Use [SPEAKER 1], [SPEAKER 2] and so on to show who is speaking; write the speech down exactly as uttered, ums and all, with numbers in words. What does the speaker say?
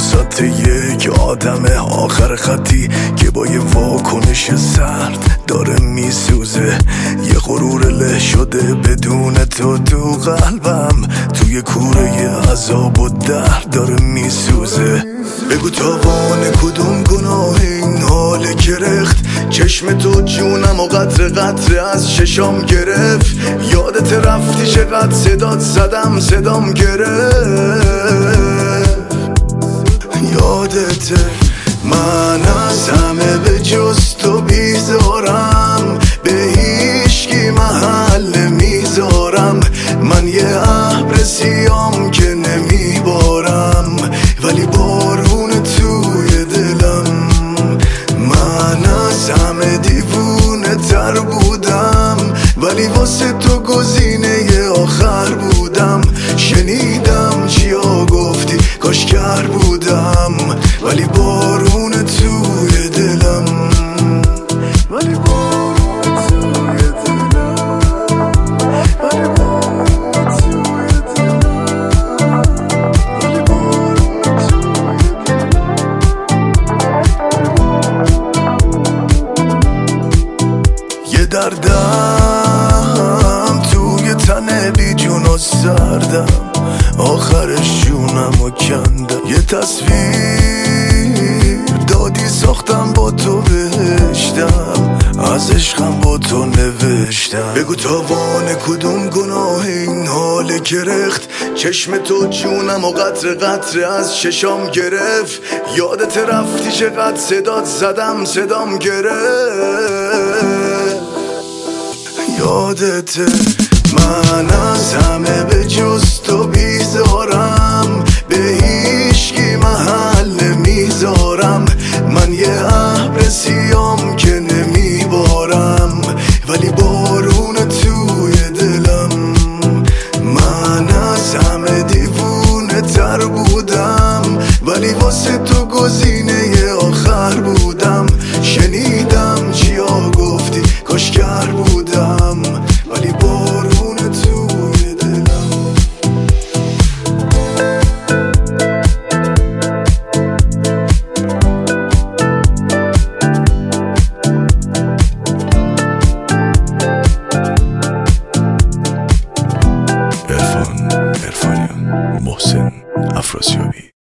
[SPEAKER 1] وسط یک آدم آخر خطی که با یه واکنش سرد داره میسوزه، یه غرور له شده بدون تو تو قلبم، توی کوره عذاب و درد داره میسوزه. بگو تاوان کدوم گناه این حال گرخت، چشم تو جونم و قطر قطر از ششام گرفت، یادت رفتی چقدر صدات زدم صدام گرفت، یادت من از همه به جز تو بیزارم، به هیچکی محل نمیذارم، من یه ابر سیام که نمیبارم ولی بارون توی دلم، من از همه دیوونه تر بودم ولی واسه تو گزینه آخر بودم، شنیدم چیا گفتی کاش کر بودم ولی بارون توی دلم، ولی بارون توی دلم، ولی بارون توی دلم، ولی بارون توی دلم. یه دردم توی تن بی جون و سردم، آخرش جونم و کندم، یه تصویر دادی ساختم با تو بهشتم، از عشقم با تو نوشتم. بگو تاوان کدوم گناه این حال گرخت، چشم تو جونم و قطر قطر از ششام گرفت، یادت رفتی چقدر صدات زدم صدام گرفت، یادت من از همه به جز تو بیزارم، به هیچکی محل نمیذارم، من یه ابر سیام که نمیبارم ولی بارون توی دلم، من از همه دیوونه تر بودم ولی واسه تو گزینه آخر بودم، شنیدم چیا گفتی کاش کر بودم ولی بارون توی دلم. عرفان عرفانیان، محسن افراسیابی.